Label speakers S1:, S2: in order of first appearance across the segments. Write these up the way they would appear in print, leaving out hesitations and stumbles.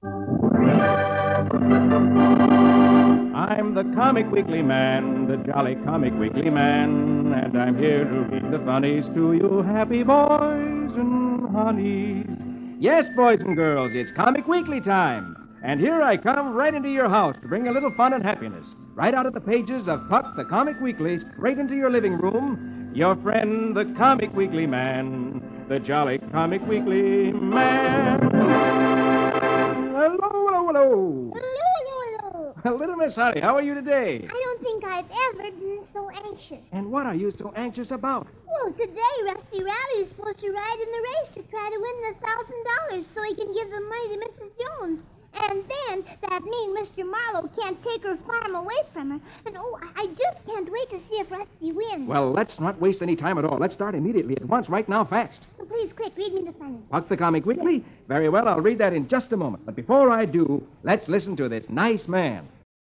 S1: I'm the Comic Weekly Man, the jolly Comic Weekly Man, and I'm here to read the funnies to you happy boys and honeys. Yes, boys and girls, it's Comic Weekly time. And here I come right into your house to bring a little fun and happiness. Right out of the pages of Puck the Comic Weekly, straight into your living room. Your friend, the Comic Weekly Man, the jolly Comic Weekly Man. Hello, hello, hello.
S2: Hello.
S1: Little Miss Honey, how are you today?
S2: I don't think I've ever been so anxious.
S1: And what are you so anxious about?
S2: Well, today Rusty Riley is supposed to ride in the race to try to win the $1,000 so he can give the money to Mrs. Jones. And then that mean Mr. Marlowe can't take her farm away from her. And, I just can't wait to see if Rusty wins.
S1: Well, let's not waste any time at all. Let's start immediately at once, right now, fast.
S2: So please, quick, read me the funny.
S1: Puck the Comic Weekly? Very well, I'll read that in just a moment. But before I do, let's listen to this nice man.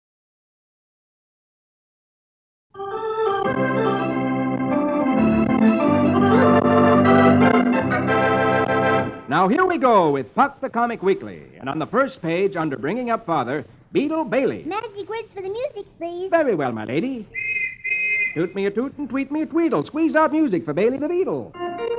S1: Now, here we go with Puck the Comic Weekly. And on the first page, under Bringing Up Father, Beetle Bailey.
S2: Magic words for the music, please.
S1: Very well, my lady. Toot me a toot and tweet me a tweedle. Squeeze out music for Bailey the Beetle.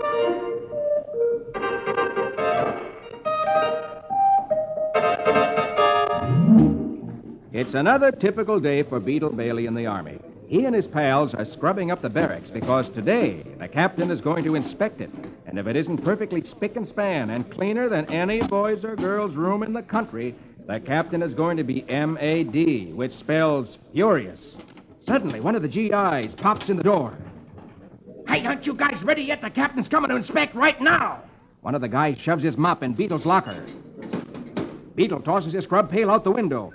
S1: It's another typical day for Beetle Bailey in the Army. He and his pals are scrubbing up the barracks because today the captain is going to inspect it. And if it isn't perfectly spick and span and cleaner than any boys' or girls' room in the country, the captain is going to be M.A.D., which spells furious. Suddenly, one of the GIs pops in the door.
S3: Hey, aren't you guys ready yet? The captain's coming to inspect right now.
S1: One of the guys shoves his mop in Beetle's locker. Beetle tosses his scrub pail out the window.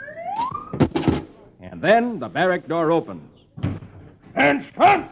S1: And then the barrack door opens.
S3: And front!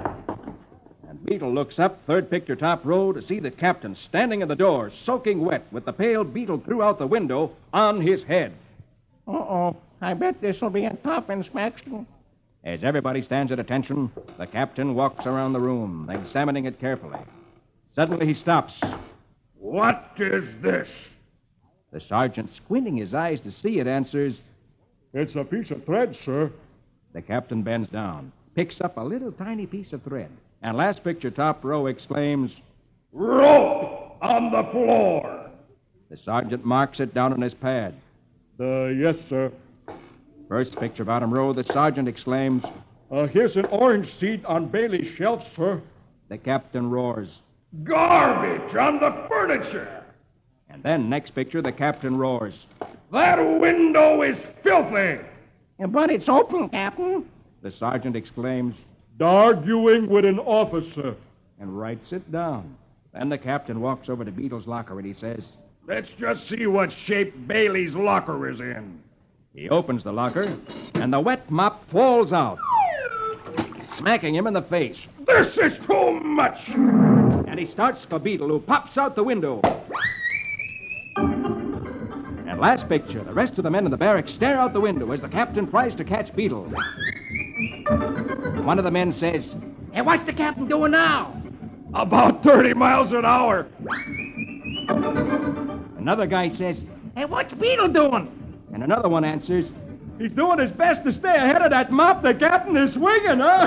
S1: And Beetle looks up, third picture top row, to see the captain standing in the door, soaking wet, with the pail Beetle threw out the window on his head.
S3: Uh-oh. I bet this'll be a tough inspection.
S1: As everybody stands at attention, the captain walks around the room, examining it carefully. Suddenly he stops.
S3: What is this?
S1: The sergeant, squinting his eyes to see it, answers,
S4: It's a piece of thread, sir.
S1: The captain bends down, picks up a little tiny piece of thread, and last picture top row exclaims,
S3: Rope on the floor.
S1: The sergeant marks it down on his pad.
S4: Yes, sir.
S1: First picture bottom row, the sergeant exclaims,
S4: Here's an orange seed on Bailey's shelf, sir.
S1: The captain roars.
S3: Garbage on the furniture.
S1: And then next picture, the captain roars.
S3: That window is filthy.
S5: But it's open, Captain.
S1: The sergeant exclaims,
S4: Arguing with an officer.
S1: and writes it down. Then the captain walks over to Beetle's locker and he says,
S3: Let's just see what shape Bailey's locker is in.
S1: he opens the locker, and the wet mop falls out, smacking him in the face.
S3: This is too much.
S1: And he starts for Beetle, who pops out the window. And last picture, the rest of the men in the barracks stare out the window as the captain tries to catch Beetle. One of the men says,
S5: Hey, what's the captain doing now?
S3: About 30 miles an hour.
S1: another guy says,
S5: Hey, what's Beetle doing?
S1: and another one answers,
S4: He's doing his best to stay ahead of that mop the captain is swinging, huh?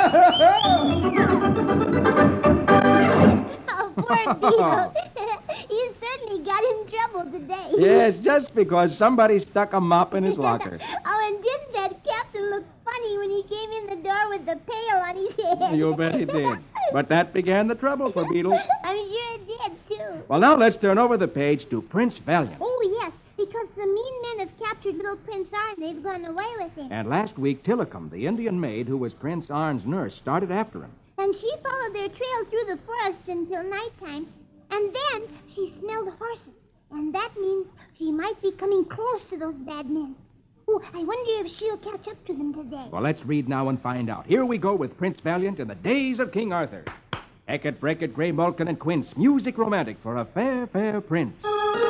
S2: Oh, poor Beetle. He certainly got in trouble today.
S1: yes, just because somebody stuck a mop in his locker.
S2: Oh, and didn't that captain look funny when he came in the door with the pail on his head?
S1: You bet he did. But that began the trouble for Beetle.
S2: I'm sure it did, too.
S1: Well, now let's turn over the page to Prince Valiant.
S2: Oh, yes, because the mean men have captured little Prince Arn. They've gone away with him.
S1: And last week, Tillicum, the Indian maid who was Prince Arn's nurse, started after him.
S2: And she followed their trail through the forest until nighttime. And then she smelled horses. And that means she might be coming close to those bad men. Oh, I wonder if she'll catch up to them today.
S1: Well, let's read now and find out. Here we go with Prince Valiant in the days of King Arthur. Hackett, Brackett, Gray, Malkin, and Quince. Music romantic for a fair, fair prince.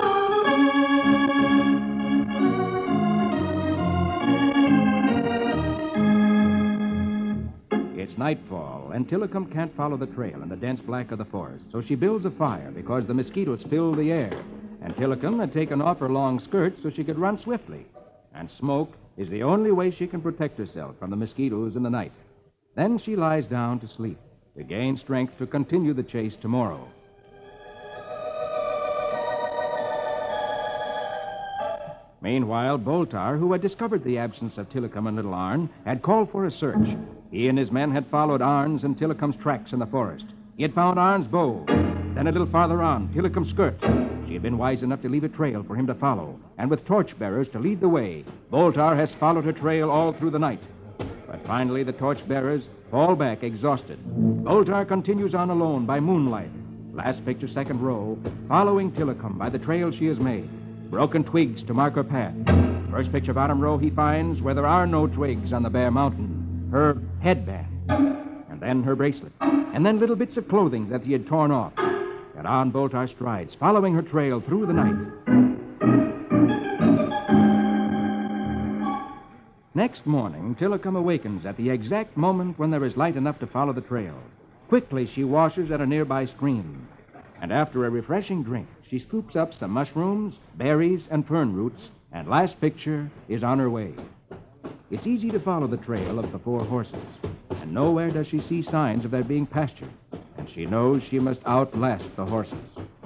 S1: It's nightfall, and Tillicum can't follow the trail in the dense black of the forest, so she builds a fire because the mosquitoes fill the air. and Tillicum had taken off her long skirt so she could run swiftly. And smoke is the only way she can protect herself from the mosquitoes in the night. Then she lies down to sleep, to gain strength to continue the chase tomorrow. Meanwhile, Boltar, who had discovered the absence of Tillicum and Little Arn, had called for a search. He and his men had followed Arn's and Tillicum's tracks in the forest. He had found Arn's bow. Then a little farther on, Tillicum's skirt. She had been wise enough to leave a trail for him to follow, and with torchbearers to lead the way, Boltar has followed her trail all through the night. But finally, the torchbearers fall back exhausted. Boltar continues on alone by moonlight. Last picture, second row, following Tillicum by the trail she has made. Broken twigs to mark her path. First picture, bottom row, he finds where there are no twigs on the bare mountain. Her headband. And then her bracelet. And then little bits of clothing that he had torn off. And on Boltar strides, following her trail through the night. Next morning, Tillicum awakens at the exact moment when there is light enough to follow the trail. Quickly, she washes at a nearby stream. And after a refreshing drink, she scoops up some mushrooms, berries, and fern roots, and last picture is on her way. It's easy to follow the trail of the four horses, and nowhere does she see signs of their being pastured, and she knows she must outlast the horses.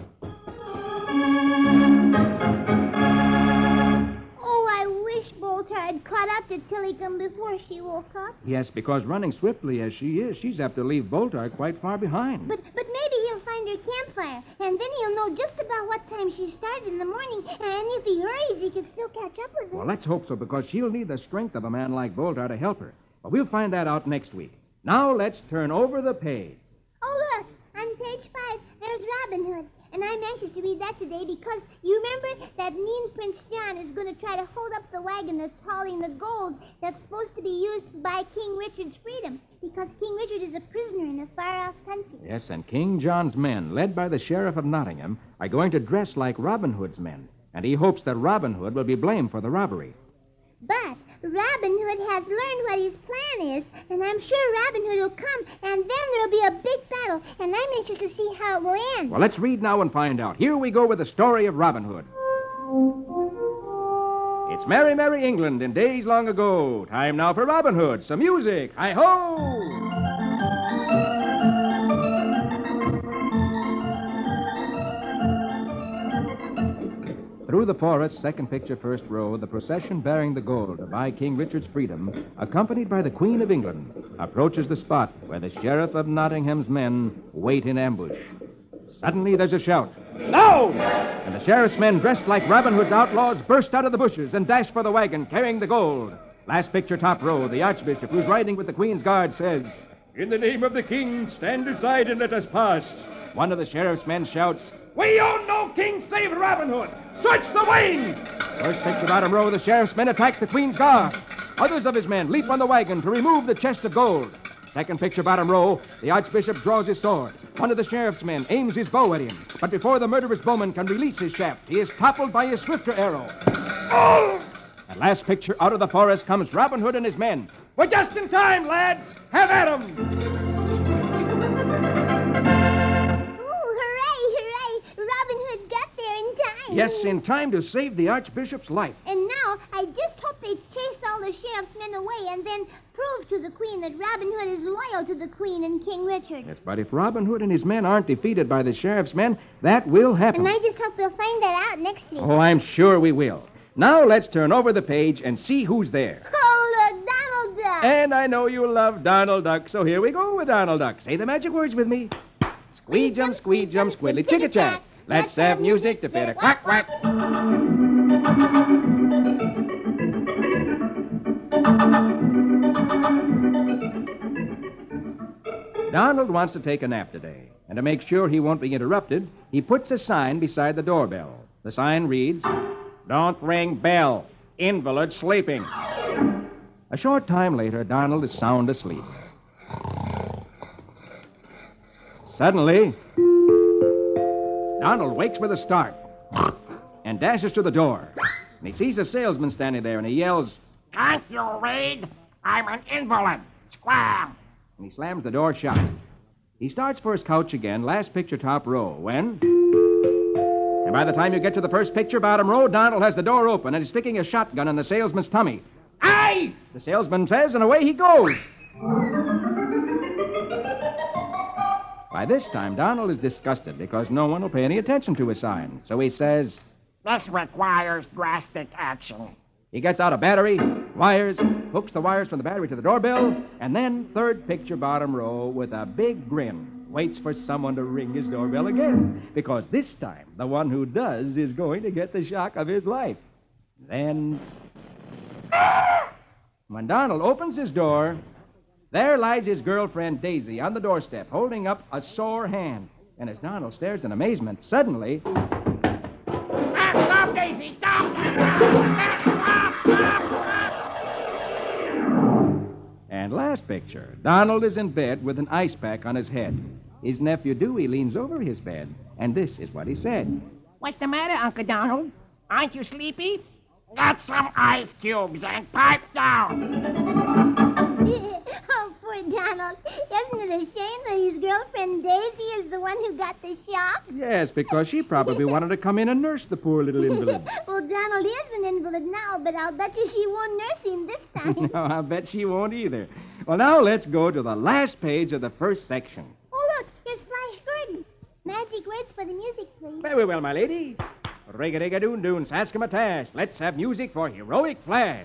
S2: Oh, I wish Boltar had caught up to Tillicum before she woke up.
S1: Yes, because running swiftly as she is, she's apt to leave Boltar quite far behind.
S2: But maybe he'll find her campfire, and then he'll know just about what time she started in the morning, and if he hurries, he can still catch up with her.
S1: Well, let's hope so, because she'll need the strength of a man like Boltar to help her. But we'll find that out next week. Now let's turn over the page.
S2: Oh, look, on page 5, there's Robin Hood. And I'm anxious to read that today because you remember that mean Prince John is going to try to hold up the wagon that's hauling the gold that's supposed to be used to buy King Richard's freedom because King Richard is a prisoner in a far-off country.
S1: Yes, and King John's men, led by the Sheriff of Nottingham, are going to dress like Robin Hood's men, and he hopes that Robin Hood will be blamed for the robbery.
S2: But Robin Hood has learned what his plan is, and I'm sure Robin Hood will come, and then there'll be a big battle, and I'm anxious to see how it will end.
S1: Well, let's read now and find out. Here we go with the story of Robin Hood. It's merry, merry England in days long ago. Time now for Robin Hood. Some music. Hi-ho! Through the forest, second picture, first row, the procession bearing the gold to buy King Richard's freedom, accompanied by the Queen of England, approaches the spot where the Sheriff of Nottingham's men wait in ambush. Suddenly, there's a shout. No! And the sheriff's men, dressed like Robin Hood's outlaws, burst out of the bushes and dash for the wagon, carrying the gold. Last picture, top row, the Archbishop, who's riding with the Queen's guard, says,
S4: "In the name of the king, stand aside and let us pass."
S1: One of the sheriff's men shouts,
S3: We own no king save Robin Hood. Search the wain!
S1: First picture, bottom row, the sheriff's men attack the Queen's guard. Others of his men leap on the wagon to remove the chest of gold. Second picture, bottom row, the Archbishop draws his sword. One of the sheriff's men aims his bow at him, but before the murderous bowman can release his shaft, he is toppled by a swifter arrow.
S3: Oh!
S1: At last picture, out of the forest comes Robin Hood and his men.
S3: We're just in time, lads. Have at 'em!
S2: Robin Hood got there in time.
S1: Yes, in time to save the Archbishop's life.
S2: And now, I just hope they chase all the sheriff's men away and then prove to the Queen that Robin Hood is loyal to the Queen and King Richard.
S1: Yes, but if Robin Hood and his men aren't defeated by the sheriff's men, that will happen.
S2: And I just hope we'll find that out next week.
S1: Oh, I'm sure we will. Now let's turn over the page and see who's there.
S2: Oh, look, Donald Duck.
S1: And I know you love Donald Duck, so here we go with Donald Duck. Say the magic words with me. Squeejum, squeejum, squiddly, chicka-chack. Let's have music to fit a quack, quack. Donald wants to take a nap today, and to make sure he won't be interrupted, he puts a sign beside the doorbell. The sign reads, Don't ring bell. Invalid sleeping. A short time later, Donald is sound asleep. Suddenly, Donald wakes with a start and dashes to the door. And he sees a salesman standing there, and he yells,
S5: Can't you read? I'm an invalid. Scram!
S1: and he slams the door shut. He starts for his couch again, last picture top row, when... And by the time you get to the first picture, bottom row, Donald has the door open and is sticking a shotgun in the salesman's tummy.
S3: Aye!
S1: The salesman says, and away he goes. By this time, Donald is disgusted because no one will pay any attention to his sign. So he says,
S5: This requires drastic action.
S1: he gets out a battery, wires, hooks the wires from the battery to the doorbell, and then, third picture, bottom row, with a big grin, waits for someone to ring his doorbell again. Because this time, the one who does is going to get the shock of his life. Then, when Donald opens his door, there lies his girlfriend, Daisy, on the doorstep, holding up a sore hand. And as Donald stares in amazement, suddenly...
S5: Stop, Daisy! Stop!
S1: And last picture, Donald is in bed with an ice pack on his head. His nephew Dewey leans over his bed, and this is what he said.
S5: What's the matter, Uncle Donald? Aren't you sleepy? Got some ice cubes and pipe down.
S2: Oh, poor Donald. Isn't it a shame that his girlfriend Daisy is the one who got the shock?
S1: Yes, because she probably wanted to come in and nurse the poor little invalid.
S2: Well, Donald is an invalid now, but I'll bet you she won't nurse him this time.
S1: No, I bet she won't either. Well, now let's go to the last page of the first section.
S2: Oh, look, here's Flash Gordon. Magic words for the music, please.
S1: Very well, my lady. Rig-a-dig-a-doon-doon, Saskimatash. Let's have music for Heroic Flash.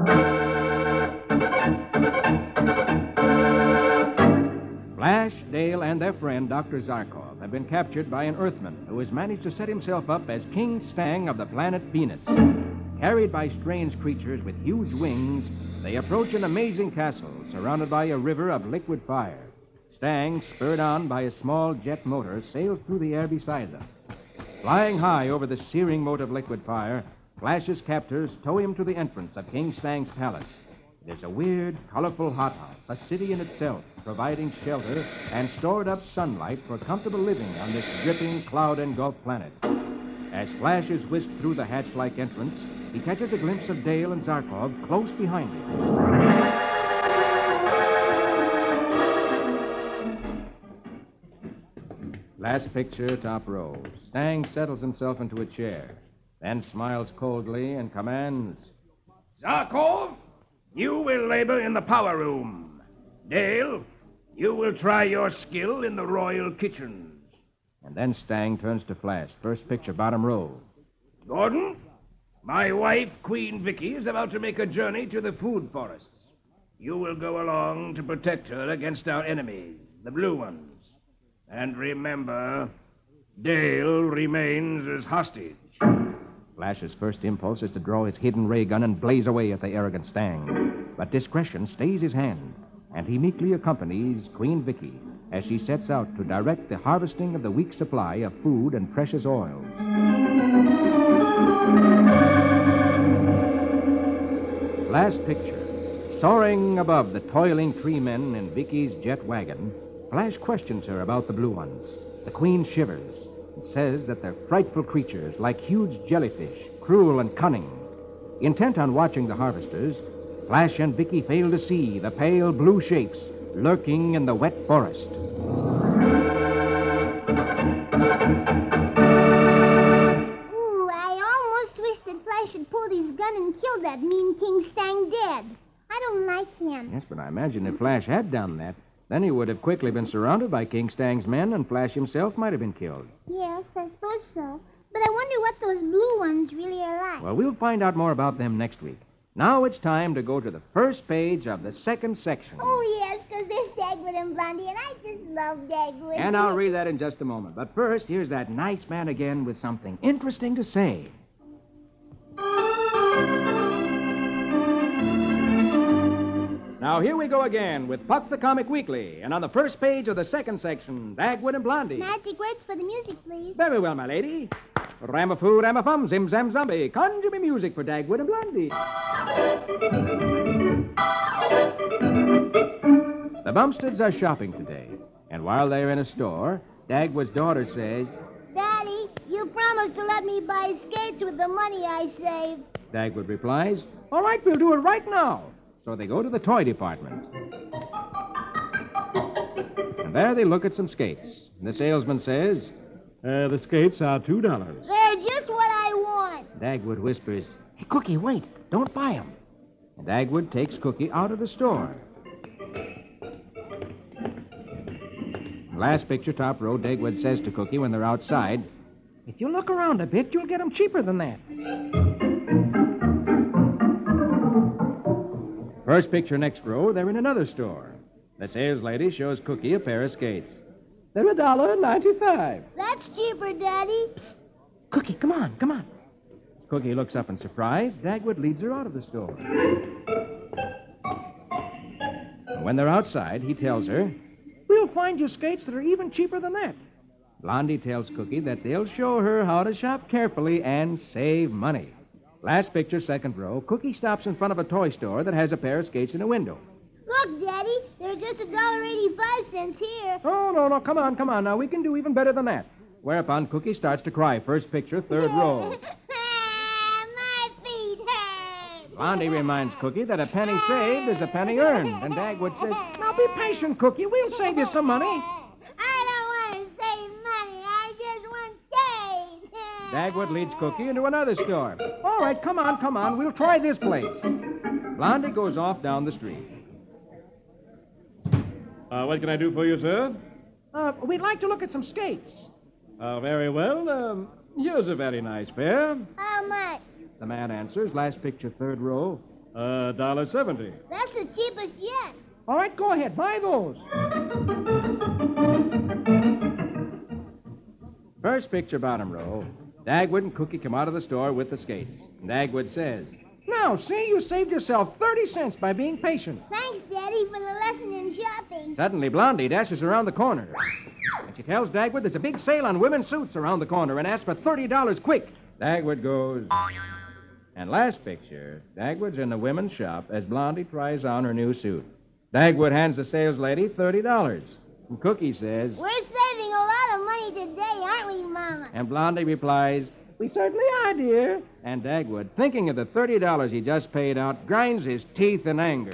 S1: Flash, Dale, and their friend, Dr. Zarkov, have been captured by an Earthman who has managed to set himself up as King Stang of the planet Venus. Carried by strange creatures with huge wings, they approach an amazing castle surrounded by a river of liquid fire. Stang, spurred on by a small jet motor, sails through the air beside them. Flying high over the searing mote of liquid fire, Flash's captors tow him to the entrance of King Stang's palace. It is a weird, colorful hothouse, a city in itself, providing shelter and stored-up sunlight for comfortable living on this dripping, cloud-engulfed planet. As Flash is whisked through the hatch-like entrance, he catches a glimpse of Dale and Zarkov close behind him. Last picture, top row. Stang settles himself into a chair, then smiles coldly and commands,
S3: Zarkov, you will labor in the power room. Dale, you will try your skill in the royal kitchens.
S1: And then Stang turns to Flash. First picture, bottom row.
S3: Gordon, my wife, Queen Vicky, is about to make a journey to the food forests. You will go along to protect her against our enemies, the blue ones. And remember, Dale remains as hostage.
S1: Flash's first impulse is to draw his hidden ray gun and blaze away at the arrogant Stang. But discretion stays his hand, and he meekly accompanies Queen Vicky as she sets out to direct the harvesting of the week's supply of food and precious oils. Last picture. Soaring above the toiling tree men in Vicky's jet wagon, Flash questions her about the blue ones. The Queen shivers and says that they're frightful creatures like huge jellyfish, cruel and cunning. Intent on watching the harvesters, Flash and Vicky fail to see the pale blue shapes lurking in the wet forest.
S2: Ooh, I almost wish that Flash had pulled his gun and killed that mean King Stang dead. I don't like him.
S1: Yes, but I imagine if Flash had done that, then he would have quickly been surrounded by King Stang's men, and Flash himself might have been killed.
S2: Yes, I suppose so. But I wonder what those blue ones really are like.
S1: Well, we'll find out more about them next week. Now it's time to go to the first page of the second section.
S2: Oh, yes, because there's Dagwood and Blondie, and I just love Dagwood.
S1: And I'll read that in just a moment. But first, here's that nice man again with something interesting to say. Now, here we go again with Puck the Comic Weekly. And on the first page of the second section, Dagwood and Blondie.
S2: Magic words for the music, please.
S1: Very well, my lady. Ramafoo, ramafum, zim, zam, zombie. Conjure me music for Dagwood and Blondie. The Bumsteads are shopping today. And while they're in a store, Dagwood's daughter says,
S2: Daddy, you promised to let me buy skates with the money I saved.
S1: Dagwood replies, all right, we'll do it right now. So they go to the toy department. And there they look at some skates. And the salesman says,
S4: The skates are $2.
S2: They're
S1: Dagwood whispers, "Hey, Cookie, wait. Don't buy 'em." And Dagwood takes Cookie out of the store. Last picture, top row, Dagwood says to Cookie when they're outside,
S5: If you look around a bit, you'll get 'em cheaper than that.
S1: First picture, next row, they're in another store. The sales lady shows Cookie a pair of skates. They're $1.95.
S2: That's cheaper, Daddy.
S5: Cookie, come on, come on.
S1: Cookie looks up in surprise. Dagwood leads her out of the store. And when they're outside, he tells her,
S5: We'll find you skates that are even cheaper than that.
S1: Blondie tells Cookie that they'll show her how to shop carefully and save money. Last picture, second row, Cookie stops in front of a toy store that has a pair of skates in a window.
S2: Look, Daddy, they're just $1.85 here.
S1: Oh, no, come on. Now, we can do even better than that. Whereupon Cookie starts to cry. First picture, third row.
S2: My feet hurt.
S1: Blondie reminds Cookie that a penny saved is a penny earned. And Dagwood says,
S5: Now be patient, Cookie. We'll save you some money.
S2: I don't want to save money. I just want skates.
S1: Dagwood leads Cookie into another store.
S5: All right, come on. We'll try this place.
S1: Blondie goes off down the street.
S4: What can I do for you, sir?
S5: We'd like to look at some skates.
S4: Very well. Here's a very nice pair.
S2: How much?
S1: The man answers. Last picture, third row.
S4: $1.70.
S2: That's the cheapest yet.
S5: All right, go ahead. Buy those.
S1: First picture, bottom row. Dagwood and Cookie come out of the store with the skates. And Dagwood says,
S5: Now, see, you saved yourself 30 cents by being patient.
S2: Thanks, Daddy, for the lesson in shopping.
S1: Suddenly, Blondie dashes around the corner. And she tells Dagwood there's a big sale on women's suits around the corner and asks for $30 quick. Dagwood goes. And last picture, Dagwood's in the women's shop as Blondie tries on her new suit. Dagwood hands the sales lady $30. And Cookie says,
S2: We're saving a lot of money today, aren't we, Mama?
S1: and Blondie replies, "We certainly are, dear." And Dagwood, thinking of the $30 he just paid out, grinds his teeth in anger.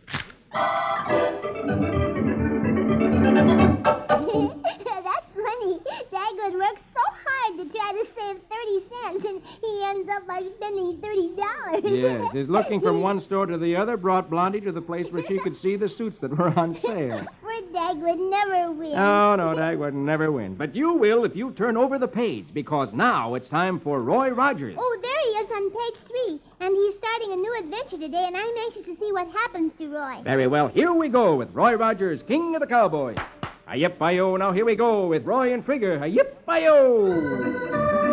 S2: That's funny. Dagwood works so hard to try to save 30 cents, and he ends up by spending $30.
S1: Yes, his looking from one store to the other brought Blondie to the place where she could see the suits that were on sale.
S2: Poor Dagwood never wins.
S1: No, Dagwood never win. But you will if you turn over the page, because now it's time for Roy Rogers.
S2: Oh, there he is on page 3, and he's starting a new adventure today, and I'm anxious to see what happens to Roy.
S1: Very well, here we go with Roy Rogers, King of the Cowboys. Hi-yip-hi-yo, now here we go with Roy and Trigger. Hi-yip-hi-yo!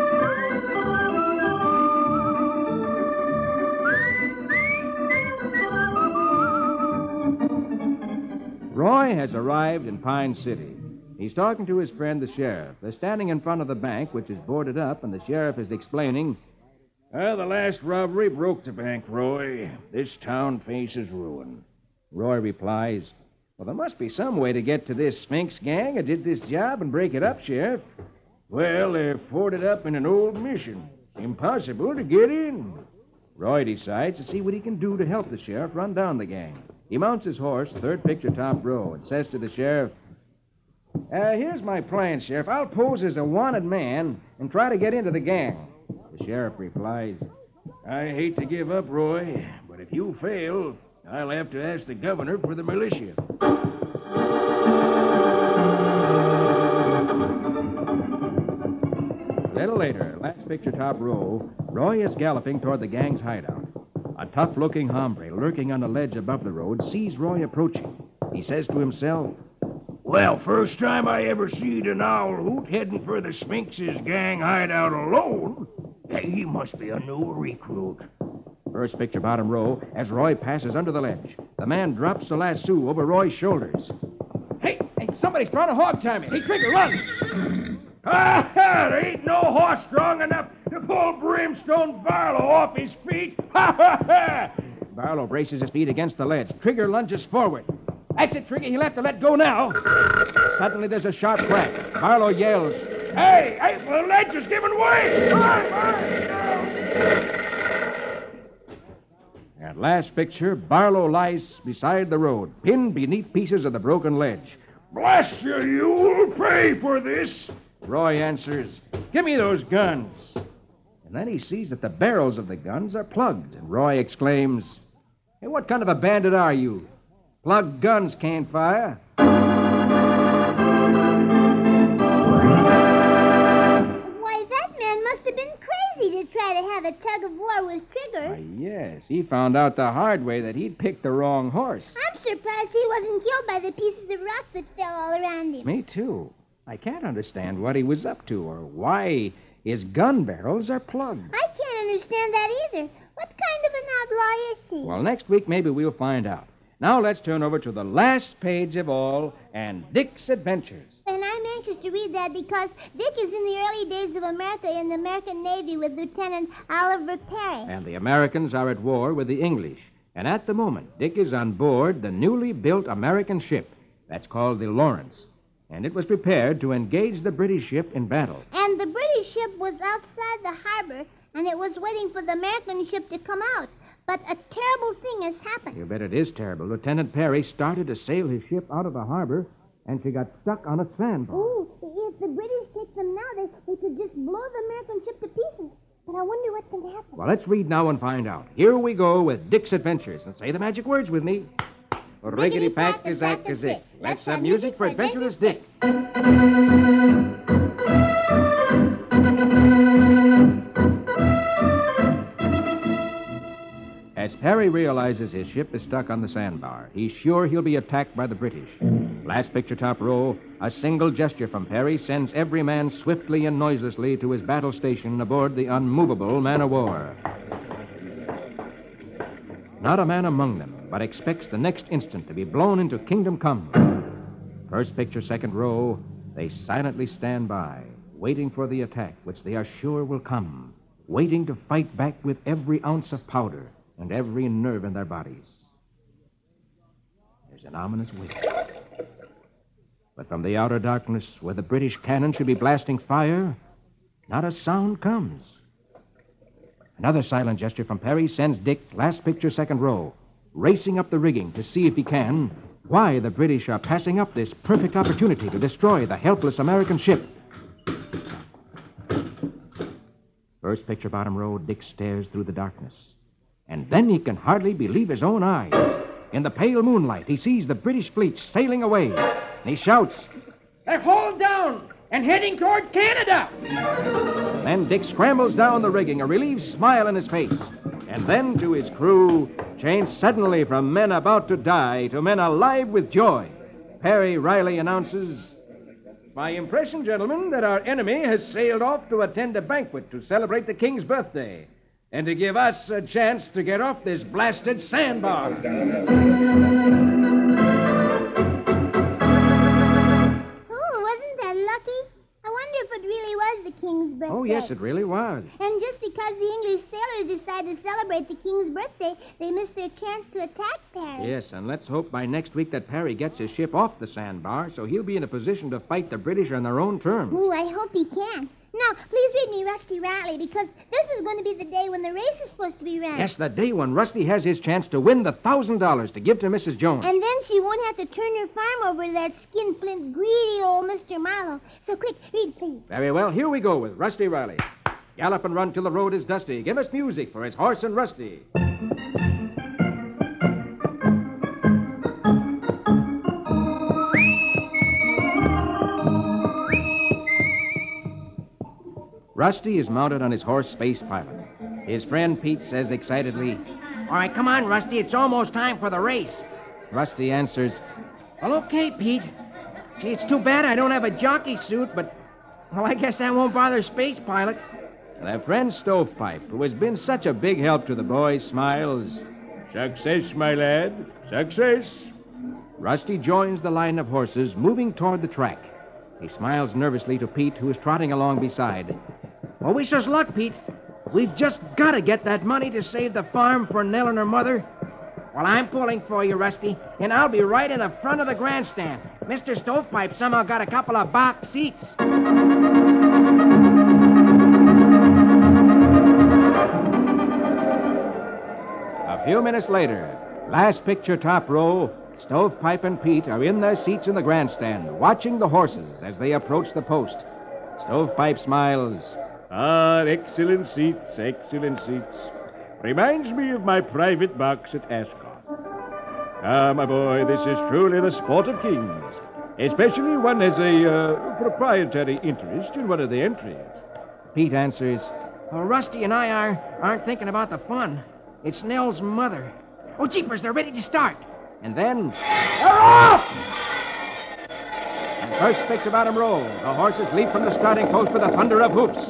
S1: Roy has arrived in Pine City. He's talking to his friend, the sheriff. They're standing in front of the bank, which is boarded up, and the sheriff is explaining,
S3: The last robbery broke the bank, Roy. This town faces ruin.
S1: Roy replies, "Well, there must be some way to get to this Sphinx gang who did this job and break it up, Sheriff."
S3: Well, they're forted up in an old mission. Impossible to get in.
S1: Roy decides to see what he can do to help the sheriff run down the gang. He mounts his horse, third picture, top row, and says to the sheriff, "Here's my plan, Sheriff. I'll pose as a wanted man and try to get into the gang." The sheriff replies,
S3: I hate to give up, Roy, but if you fail, I'll have to ask the governor for the militia.
S1: A little later, last picture, top row, Roy is galloping toward the gang's hideout. A tough-looking hombre lurking on a ledge above the road sees Roy approaching. He says to himself,
S3: Well, first time I ever seed an owl hoot heading for the Sphinx's gang hideout alone. He must be a new recruit.
S1: First picture, bottom row, as Roy passes under the ledge. The man drops the lasso over Roy's shoulders.
S5: Hey, somebody's trying to hog tie me. Hey, Trigger, run!
S3: There ain't no horse strong enough to pull Brimstone Barlow off his feet. Ha, ha, ha!
S1: Barlow braces his feet against the ledge. Trigger lunges forward.
S5: That's it, Trigger. He'll have to let go now.
S1: Suddenly, there's a sharp crack. Barlow yells,
S3: Hey, the ledge is giving way!
S1: At last picture, Barlow lies beside the road, pinned beneath pieces of the broken ledge.
S3: Bless you, you'll pay for this.
S1: Roy answers, "Give me those guns." And then he sees that the barrels of the guns are plugged, and Roy exclaims, "Hey, what kind of a bandit are you? Plugged guns can't fire."
S2: Why, that man must have been crazy to try to have a tug of war with Trigger.
S1: Why, yes, he found out the hard way that he'd picked the wrong horse.
S2: I'm surprised he wasn't killed by the pieces of rock that fell all around him.
S1: Me too. I can't understand what he was up to or why his gun barrels are plugged.
S2: I can't understand that either. What kind of an outlaw is he?
S1: Well, next week maybe we'll find out. Now let's turn over to the last page of all, and Dick's Adventures.
S2: And I'm anxious to read that because Dick is in the early days of America in the American Navy with Lieutenant Oliver Perry.
S1: And the Americans are at war with the English. And at the moment, Dick is on board the newly built American ship. That's called the Lawrence. And it was prepared to engage the British ship in battle.
S2: And the British ship was outside the harbor, and it was waiting for the American ship to come out. But a terrible thing has happened.
S1: You bet it is terrible. Lieutenant Perry started to sail his ship out of the harbor, and she got stuck on a sandbar.
S2: Ooh, if the British take them now, they could just blow the American ship to pieces. But I wonder what can happen.
S1: Well, let's read now and find out. Here we go with Dick's Adventures. And say the magic words with me. Rickety-pack-a-zack-a-zick. Let's have music for Adventurous Dick. As Perry realizes his ship is stuck on the sandbar, he's sure he'll be attacked by the British. Last picture, top row, a single gesture from Perry sends every man swiftly and noiselessly to his battle station aboard the unmovable man-o-war. Not a man among them, but expects the next instant to be blown into kingdom come. First picture, second row, they silently stand by, waiting for the attack, which they are sure will come, waiting to fight back with every ounce of powder and every nerve in their bodies. There's an ominous wait. But from the outer darkness, where the British cannon should be blasting fire, not a sound comes. Another silent gesture from Perry sends Dick, last picture, second row, racing up the rigging to see if he can why the British are passing up this perfect opportunity to destroy the helpless American ship. First picture, bottom row, Dick stares through the darkness. And then he can hardly believe his own eyes. In the pale moonlight, he sees the British fleet sailing away. And he shouts,
S5: They're hauled down and heading toward Canada.
S1: Then Dick scrambles down the rigging, a relieved smile on his face. And then to his crew, changed suddenly from men about to die to men alive with joy, Perry Riley announces, "My impression, gentlemen, that our enemy has sailed off to attend a banquet to celebrate the king's birthday and to give us a chance to get off this blasted sandbar."
S2: Oh, wasn't that lucky? I wonder if it really was the king's birthday.
S1: Oh, yes, it really was.
S2: And just because the English sailors decided to celebrate the king's birthday, they missed their chance to attack Perry.
S1: Yes, and let's hope by next week that Perry gets his ship off the sandbar so he'll be in a position to fight the British on their own terms.
S2: Ooh, I hope he can. Now, please read me Rusty Riley, because this is going to be the day when the race is supposed to be run.
S1: Yes, the day when Rusty has his chance to win the $1,000 to give to Mrs. Jones.
S2: And then she won't have to turn her farm over to that skinflint, greedy old Mr. Marlowe. So quick, read, please.
S1: Very well, here we go with Rusty Riley. Gallop and run till the road is dusty. Give us music for his horse and Rusty. Rusty is mounted on his horse, Space Pilot. His friend Pete says excitedly,
S5: All right, come on, Rusty. It's almost time for the race.
S1: Rusty answers,
S5: Well, okay, Pete. Gee, it's too bad I don't have a jockey suit, but, well, I guess that won't bother Space Pilot.
S1: their friend Stovepipe, who has been such a big help to the boys, smiles.
S4: Success, my lad. Success.
S1: Rusty joins the line of horses moving toward the track. He smiles nervously to Pete, who is trotting along beside.
S5: Well, wish us luck, Pete. We've just got to get that money to save the farm for Nell and her mother. Well, I'm pulling for you, Rusty, and I'll be right in the front of the grandstand. Mr. Stovepipe somehow got a couple of box seats.
S1: A few minutes later, last picture, top row, Stovepipe and Pete are in their seats in the grandstand, watching the horses as they approach the post. Stovepipe smiles. Ah, excellent seats, excellent seats. Reminds me of my private box at Ascot. Ah, my boy, this is truly the sport of kings. Especially one has a proprietary interest in one of the entries.
S5: Pete answers, well, Rusty and I aren't thinking about the fun. It's Nell's mother. Oh, jeepers, they're ready to start. And then, they're off! And first speaks about 'em roll. The horses leap from the starting post with a thunder of hoofs.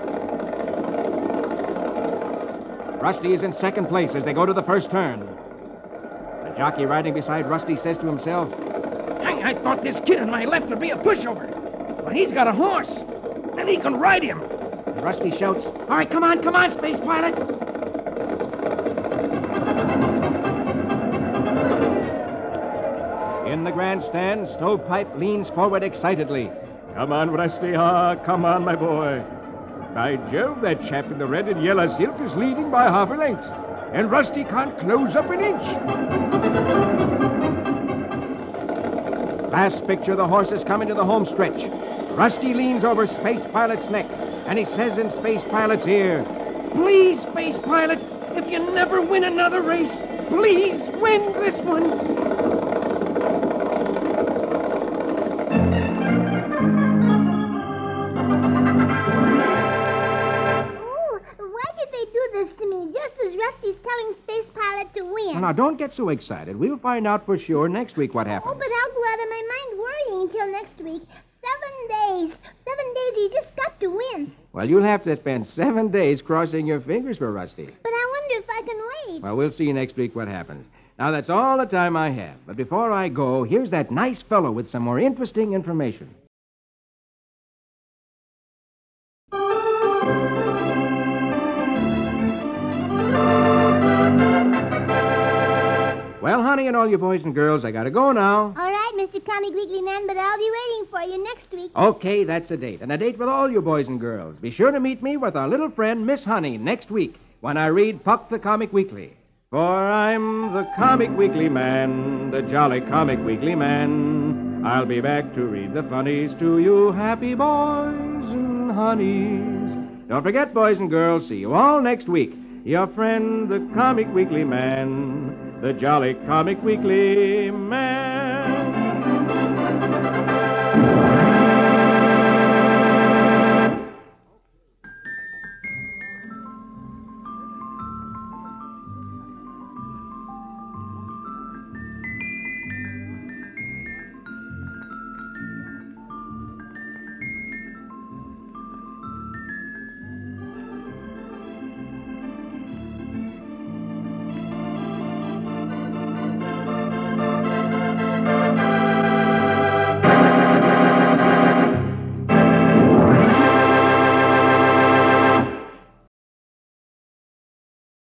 S5: Rusty is in second place as they go to the first turn. The jockey riding beside Rusty says to himself, I thought this kid on my left would be a pushover. But he's got a horse, and he can ride him. And Rusty shouts, all right, come on, space pilot. In the grandstand, Stovepipe leans forward excitedly.
S1: Come on, Rusty. Ah, come on, my boy. By Jove, that chap in the red and yellow silk is leading by half a length. And Rusty can't close up an inch.
S5: Last picture, the horses come into the home stretch. Rusty leans over Space Pilot's neck, and he says in Space Pilot's ear, please, Space Pilot, if you never win another race, please win this one.
S2: To me, just as Rusty's telling Space Pilot to win.
S5: Well, now, don't get so excited. We'll find out for sure next week what happens.
S2: Oh, but I'll go out of my mind worrying until next week. 7 days. 7 days he just got to win.
S5: Well, you'll have to spend 7 days crossing your fingers for Rusty.
S2: But I wonder if I can wait.
S5: Well, we'll see next week what happens. Now, that's all the time I have. But before I go, here's that nice fellow with some more interesting information. Well, honey, and all you boys and girls, I gotta go now.
S2: All right, Mr. Comic Weekly Man, but I'll be waiting for you next week.
S5: Okay, that's a date. And a date with all you boys and girls. Be sure to meet me with our little friend, Miss Honey, next week when I read Puck the Comic Weekly.
S1: For I'm the Comic Weekly Man, the jolly Comic Weekly Man. I'll be back to read the funnies to you happy boys and honeys. Don't forget, boys and girls, see you all next week. Your friend, the Comic Weekly Man, the jolly Comic Weekly Man.